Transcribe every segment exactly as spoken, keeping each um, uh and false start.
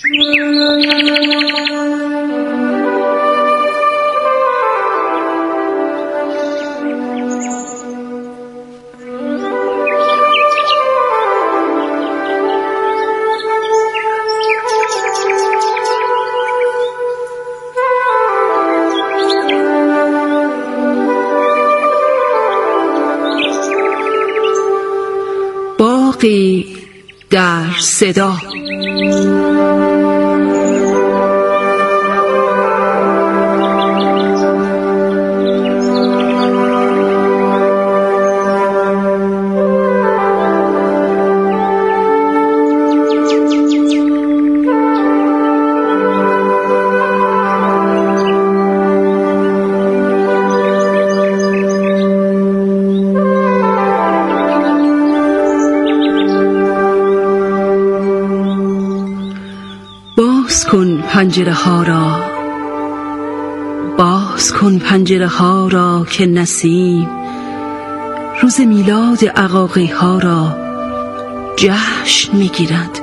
باغی در صدا. باز کن پنجره ها را، باز کن پنجره ها را که نسیم روز میلاد عقاقی ها را جشن میگیرد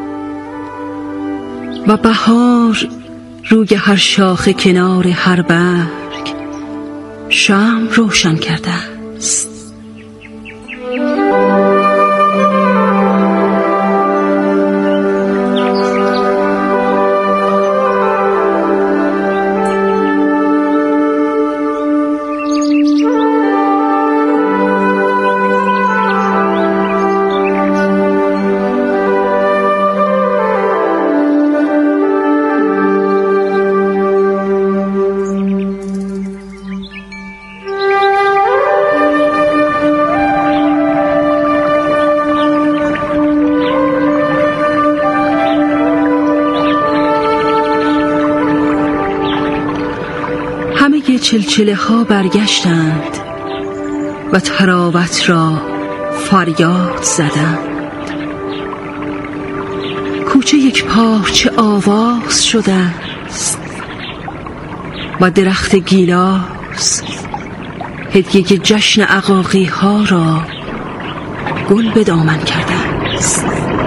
و بهار روی هر شاخه کنار هر برگ شمع روشن کرده است. همه چلچله ها برگشتند و تراوت را فریاد زدند. کوچه یک پارچه آواز شده است و درخت گیلاس هدیه جشن عقاقی ها را گل به دامن کرده است.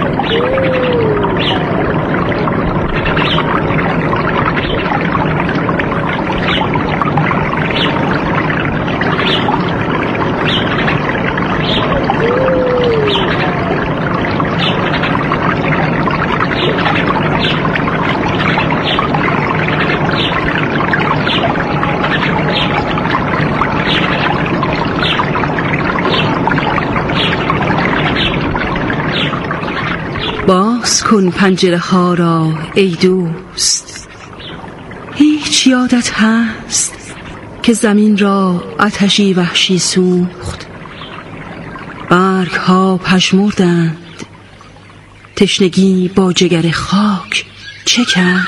باز کن پنجره ها را ای دوست. هیچ یادت هست که زمین را آتشی وحشی سوخت، برگ ها پژمردند، تشنگی با جگر خاک چه کرد؟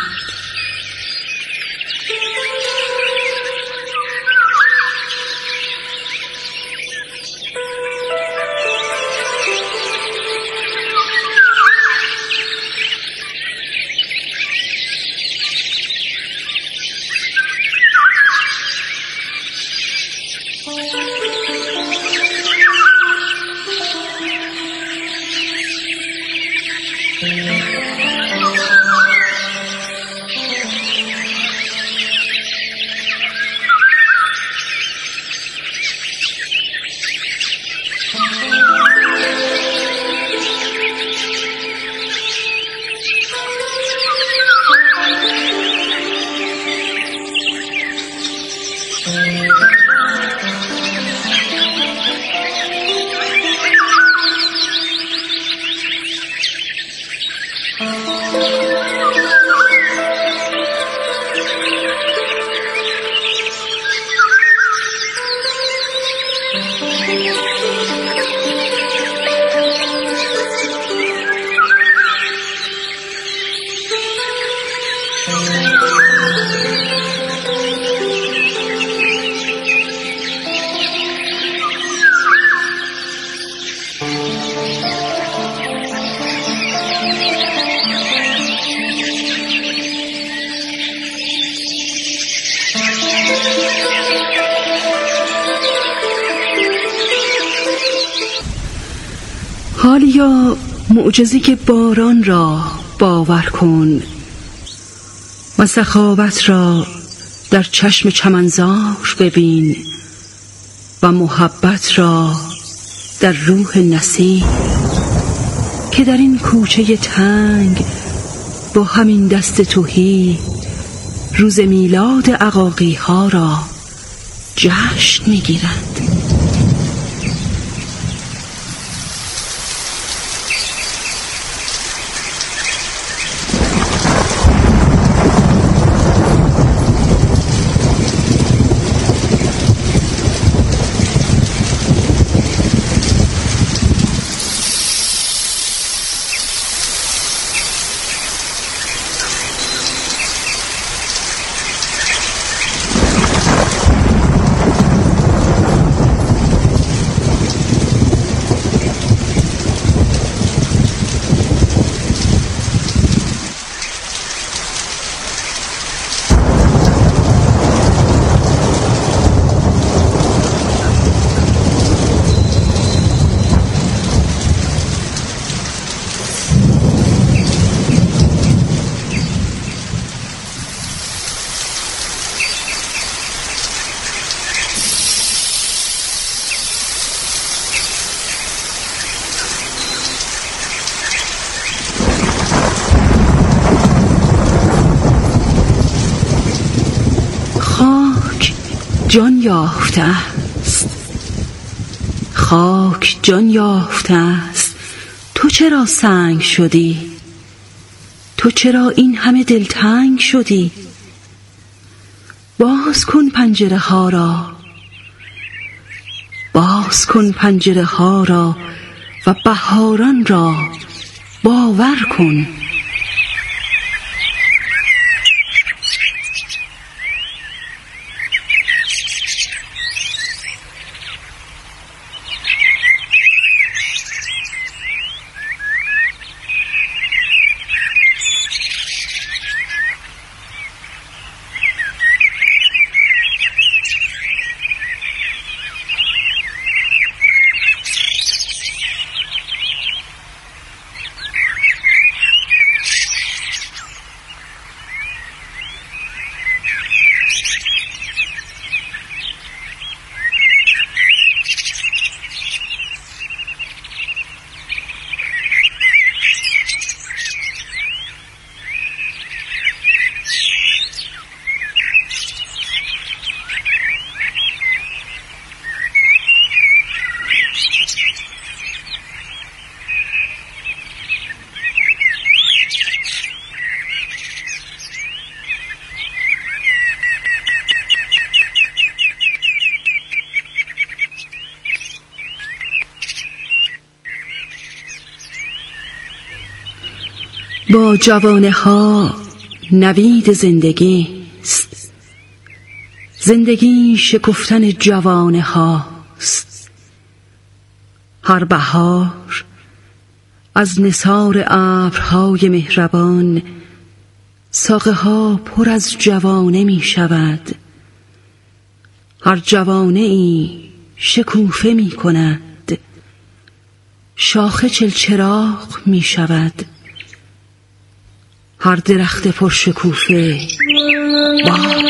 حالیا معجزه که باران را باور کن و سخاوت را در چشم چمنزار ببین و محبت را در روح نسیم، که در این کوچه تنگ با همین دست تهی روز میلاد عقاقی ها را جشن میگیرند. جان یافته است، خاک جان یافته است. تو چرا سنگ شدی؟ تو چرا این همه دلتنگ شدی؟ باز کن پنجره ها را، باز کن پنجره ها را و بهاران را باور کن. با جوانه ها نوید زندگی است، زندگی شکفتن جوانه هاست. هر بهار از نثار ابرهای مهربان ساقه ها پر از جوانه می شود. هر جوانه ای شکوفه می کند، شاخه چلچراغ می شود. هر درخت پرشکوفه باغ.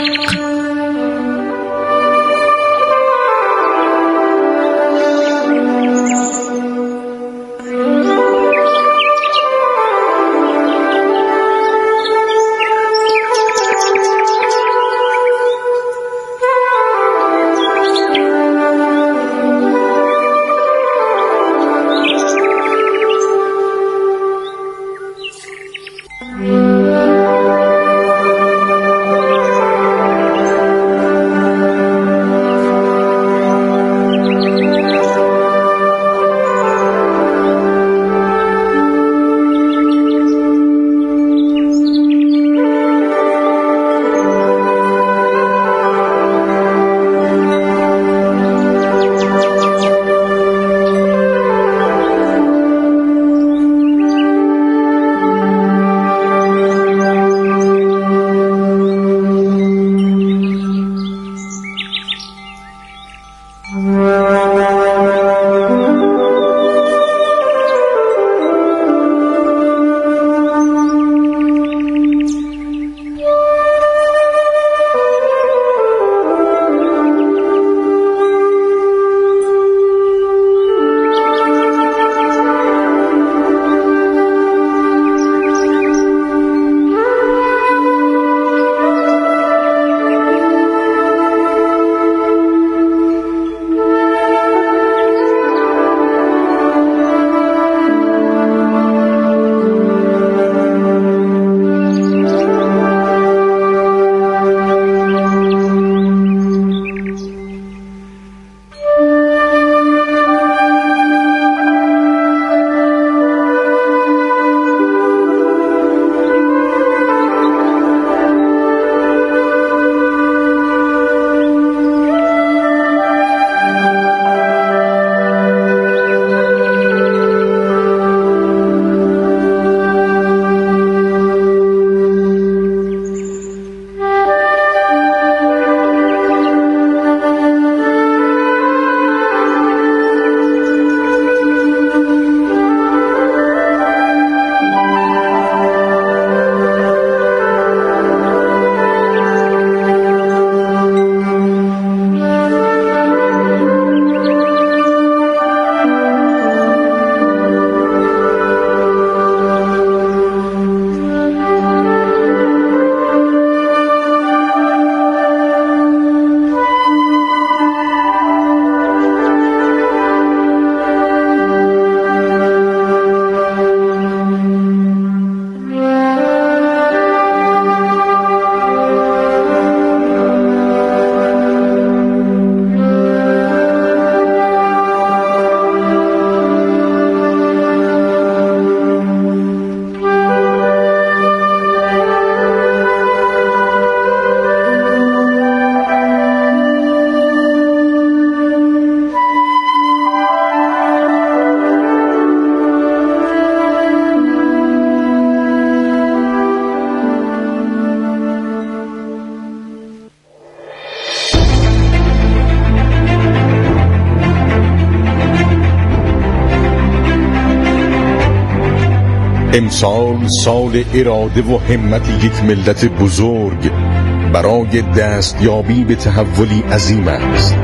امسال سال اراده و همت یک ملت بزرگ برای دستیابی به تحولی عظیم است.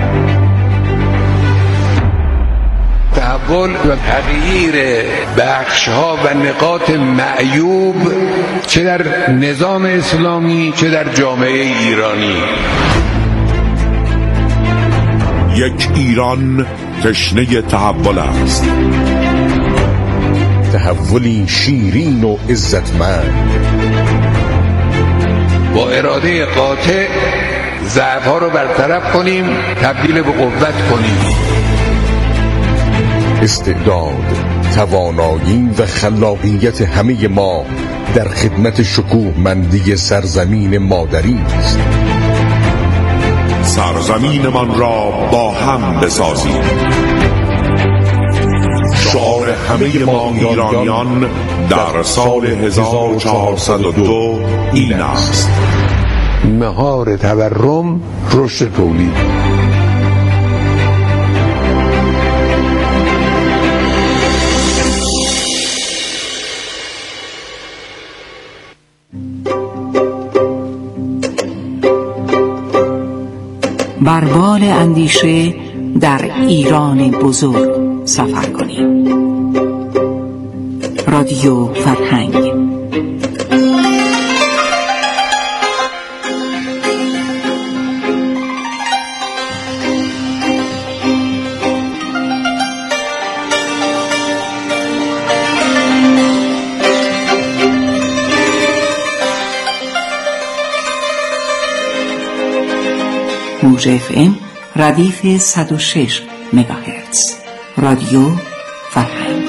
تحول و تغییر بخش‌ها و نقاط معیوب چه در نظام اسلامی چه در جامعه ایرانی. یک ایران تشنه تحول است، تحولی شیرین و عزتمند. با اراده قاطع ضعف‌ها رو برطرف کنیم، تبدیل به قوت کنیم. استعداد، توانایی و خلاقیت همه ما در خدمت شکوهمندی سرزمین مادری است. سرزمینمان را با هم بسازیم. شعار همه ما ایرانیان در سال هزار و چهارصد و دو این است: مهار تورم، رشد تولید. بر بال اندیشه در ایران بزرگ سفر کنیم. رادیو فرهنگ. موج اف ام ردیف صد و شش مگاهرتز. رادیو فرهنگ.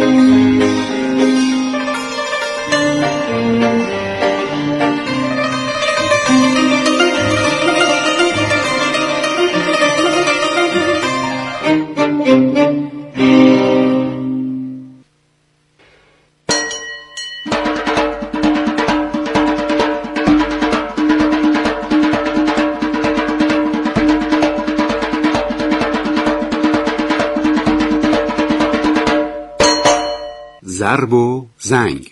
ضرب و زنگ.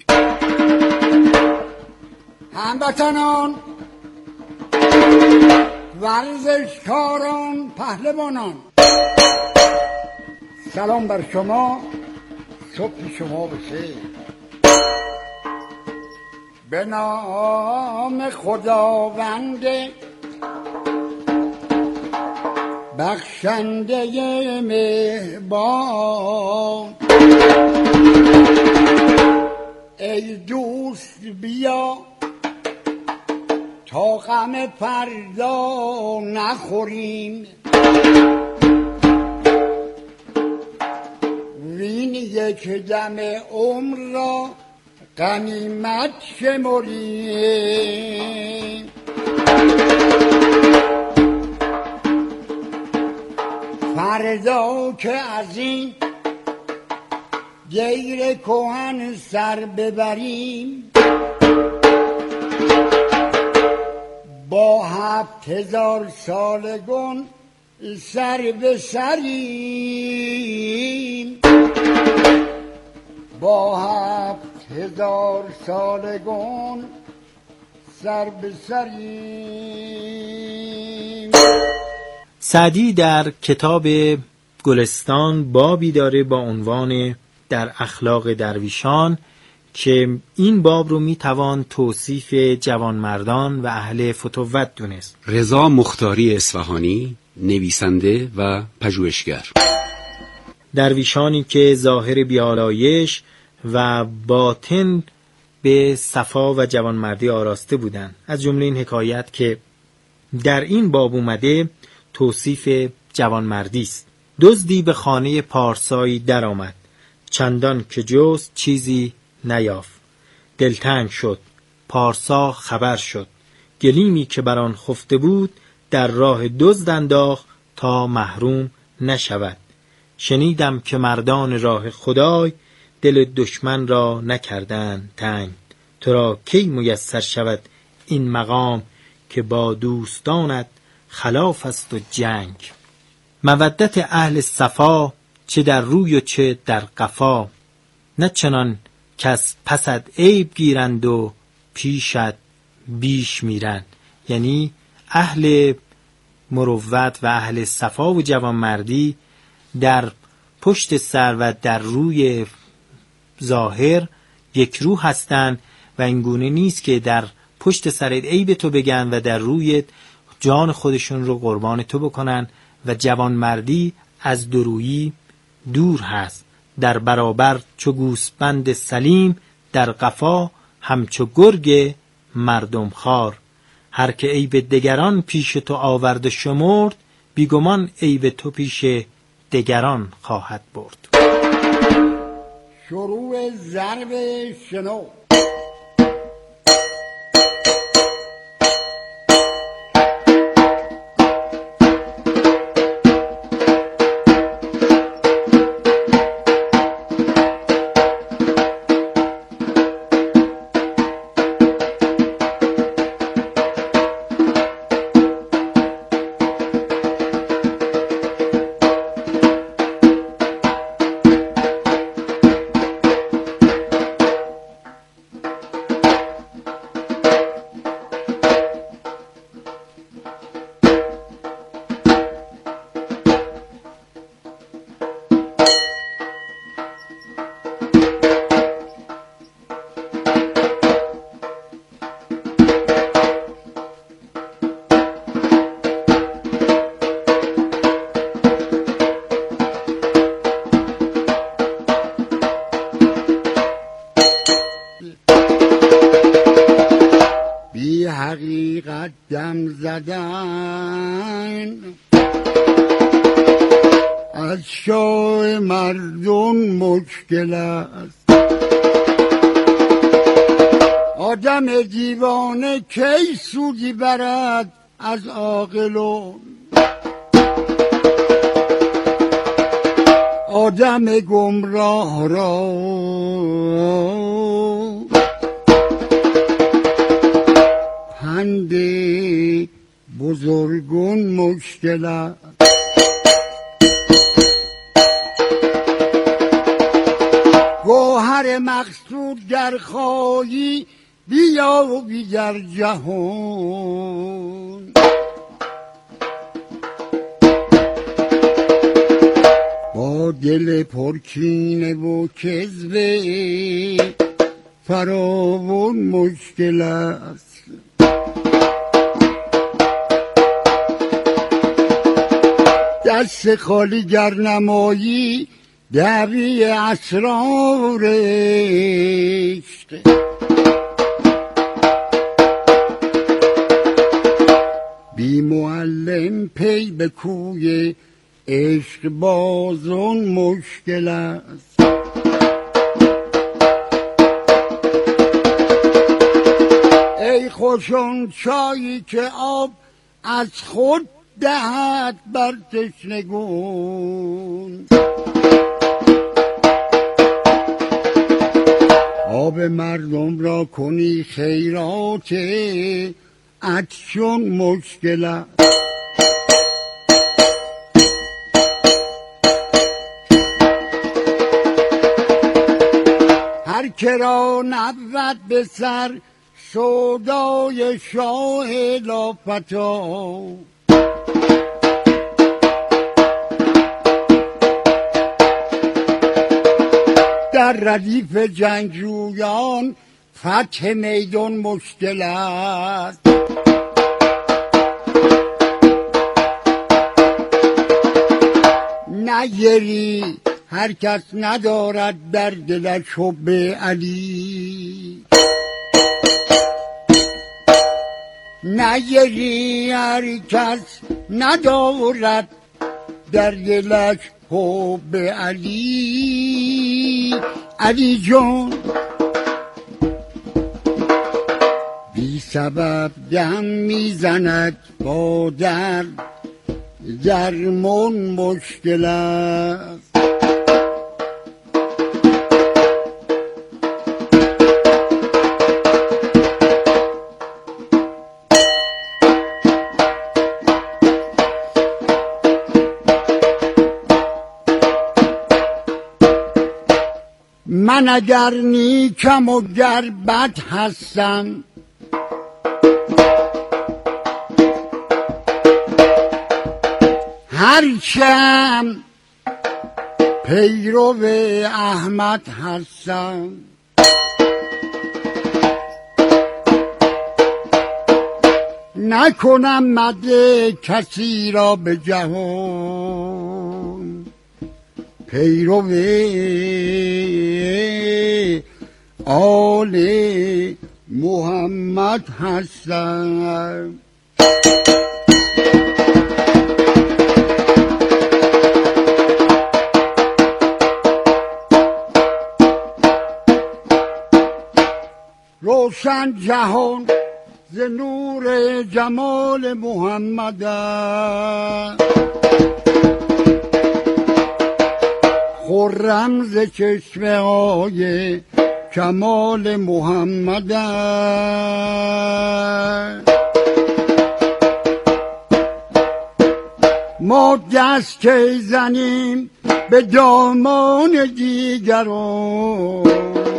هموطنان، ورزشکاران، پهلوانان، سلام بر شما. صبح شما بخیر. به نام خداوند بخشنده مهربان، ای دوست بیا تا غم فردا نخوریم، وین یک دم عمر را غنیمت شمریم. فردا که از این دیر کهن سر ببریم، با هفت هزار سالگان سر به سریم، با هفت هزار سالگان سر به سریم. سعدی در کتاب گلستان بابی داره با عنوان در اخلاق درویشان که این باب رو میتوان توصیف جوانمردان و اهل فتوت دونست. رضا مختاری اصفهانی، نویسنده و پژوهشگر. درویشانی که ظاهر بیالایش و باطن به صفا و جوانمردی آراسته بودند. از جمله این حکایت که در این باب اومده توصیف جوانمردی است. دزدی به خانه پارسایی در آمد، چندان که جست چیزی نیافت. دلتنگ شد، پارسا خبر شد، گلیمی که بر آن خفته بود در راه دزد انداخت تا محروم نشود. شنیدم که مردان راه خدای دل دشمن را نکردند تنگ. تو را کی میسر شود این مقام که با دوستانت خلاف است و جنگ. مودت اهل صفا چه در روی و چه در قفا، نه چنان کس پست عیب گیرند و پیشت بیش میرند. یعنی اهل مروت و اهل صفا و جوانمردی در پشت سر و در روی ظاهر یک روح هستند و این گونه نیست که در پشت سرت عیب تو بگن و در روی جان خودشون رو قربان تو بکنن. و جوانمردی از دورویی دور هست. در برابر چو گوسپند سلیم، در قفا همچو گرگ مردم خوار. هر که عیب دگران پیش تو آورد و شمرد، بیگمان عیب تو پیش دگران خواهد برد. شروع ضرب شنو. حقیقت دم زدن از شاه مردم مشکل است. آدم دیوانه کی سودی برد از عاقلون؟ آدم گمراه را پند بزرگون مشکل است. گوهر مقصود در خواهی بیا و بیدر جهان. با دل پرکینه و کذبه فراوان مشکل است. دست خالی گر نمایی دعوی اسرار عشق. بی معلم پی به کوی عشق بازون مشکل است. ای خوشون چایی که آب از خود دهد بر تشنگون. آب مردم را کنی خیرات عطشون مشکل است. هر که را نبود به سر سودای شاه لافتا. در ردیف جنگجویان فتح میدان مشکل است. نگری هر کس ندارد در دلش حب علی. نگری هر کس ندارد در دلش حب علی. علی جان بی سبب دم میزند با در درمون مشکل است. من من اگر نیکم و گر بد هستم، هرچم پیرو احمد هستم. نکنم مد کسی را به جهان، پیرو آل محمد هستم. روشن جهان ز نور جمال محمد، خرم ز چشمه های کمال محمد. ما دست که زنیم به دامان دیگران،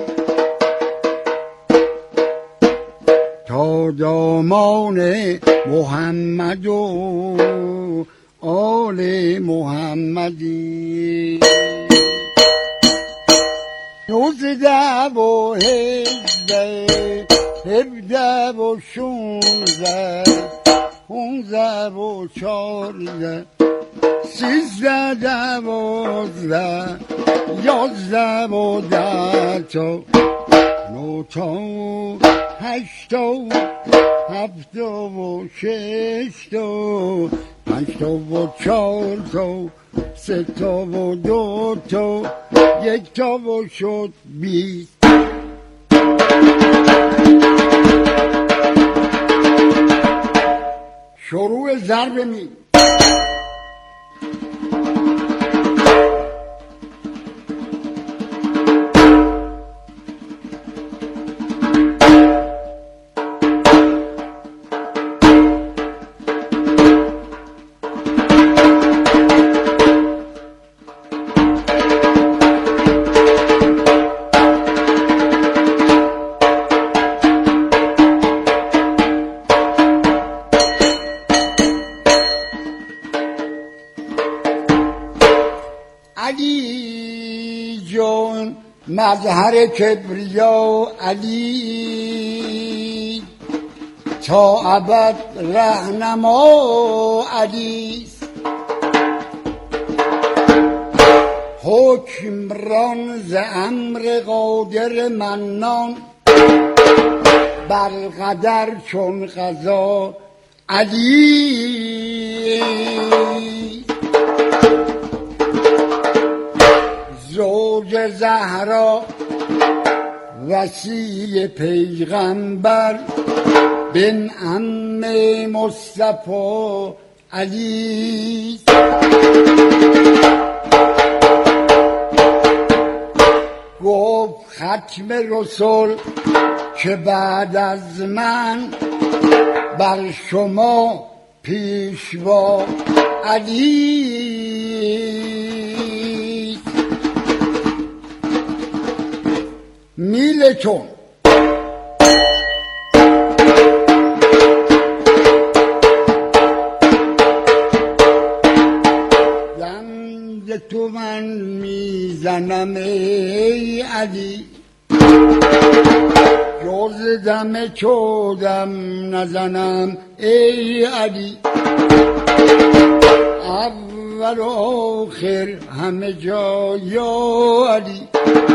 تا دامان محمد و آل محمدی. نوزده و هجده هفده و شونزده پونزده و چارده سیزده دوازده یازده و ده تا نو تا هشت و هفت و شش تا پنج تا و چار تا سه تا و دو تا یک تا و شد بیست. شروع ضرب می علی جان مظهر کبریا، علی تا ابد رهنما علی، حکمران ز امر قادر منان، بر قدر چون قضا علی. زوج زهرا وصی پیغمبر، بن عم مصطفی علی. گفت ختم رسول که بعد از من بر شما پیشوا علی. میلتون دم تو من میزنم ای علی، جز دم چودم نزنم ای علی. اول و آخر همه جا یا علی،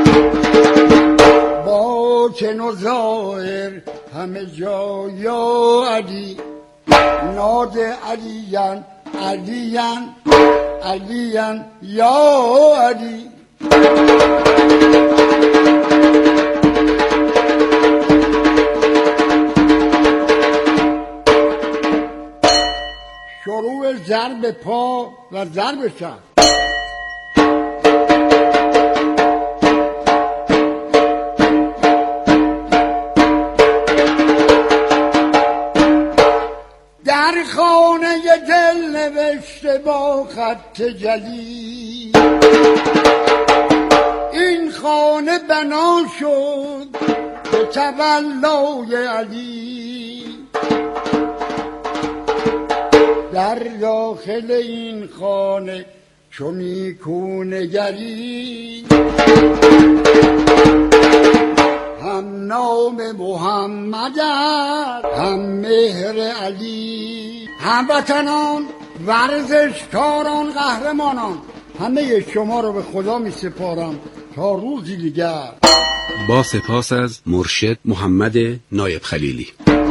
باطن و ظاهر همه جا یا علی. ناد علیان علیان علیان یا علی. شروع ضرب پا و ضرب سر. در خانه دل نوشته با خط جلی، این خانه بنا شد به تولای علی. در داخل این خانه چو میکونگری هم نام محمد هم مهر علی. هموطنان، ورزشکاران، قهرمانان، همه شما رو به خدا می سپارم تا روزی دیگر. با سپاس از مرشد محمد نایب خلیلی.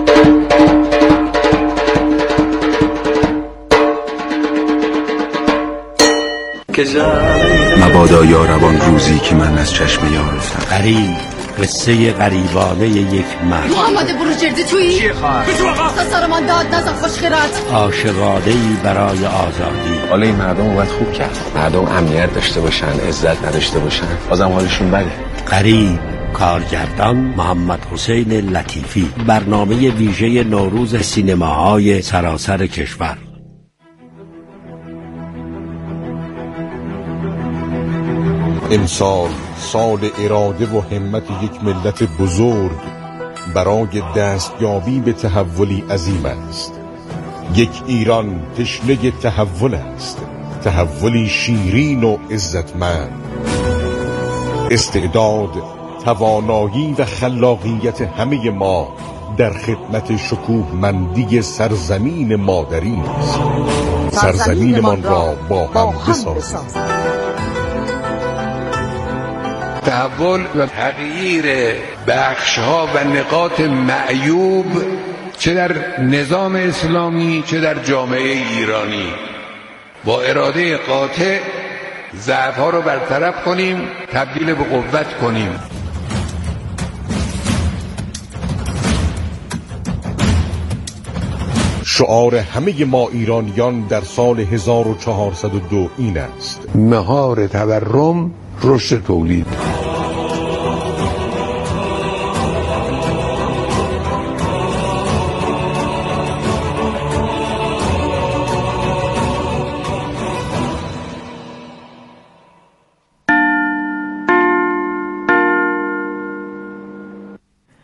مبادا یاربان روزی که من از چشم یار رفتم. غریب، قصه غریبانه یک مرد. محمد بروجردی تویی؟ چیه خواهد؟ بجو آقا سسارمان داد نزن خوشخیرت. عاشقانه‌ای برای آزادی. حالا این مردم اومد خوب کرد. مردم امنیت داشته باشن، عزت نداشته باشن، بازم حالشون بده. غریب، کارگردان محمد حسین لطیفی. برنامه ویژه نوروز سینماهای سراسر کشور. امسال سال اراده و همت یک ملت بزرگ برای دستیابی به تحولی عظیم است. یک ایران تشنه تحول است، تحولی شیرین و عزتمند. استعداد، توانایی و خلاقیت همه ما در خدمت شکوهمندی سرزمین مادری است. سرزمینمان را با هم بسازیم. تحول و تغییر بخش‌ها و نقاط معیوب چه در نظام اسلامی چه در جامعه ایرانی، با اراده قاطع ضعف‌ها رو برطرف کنیم، تبدیل به قوت کنیم. شعار همه ما ایرانیان در سال هزار و چهارصد و دو این است: مهار تورم، رشد تولید.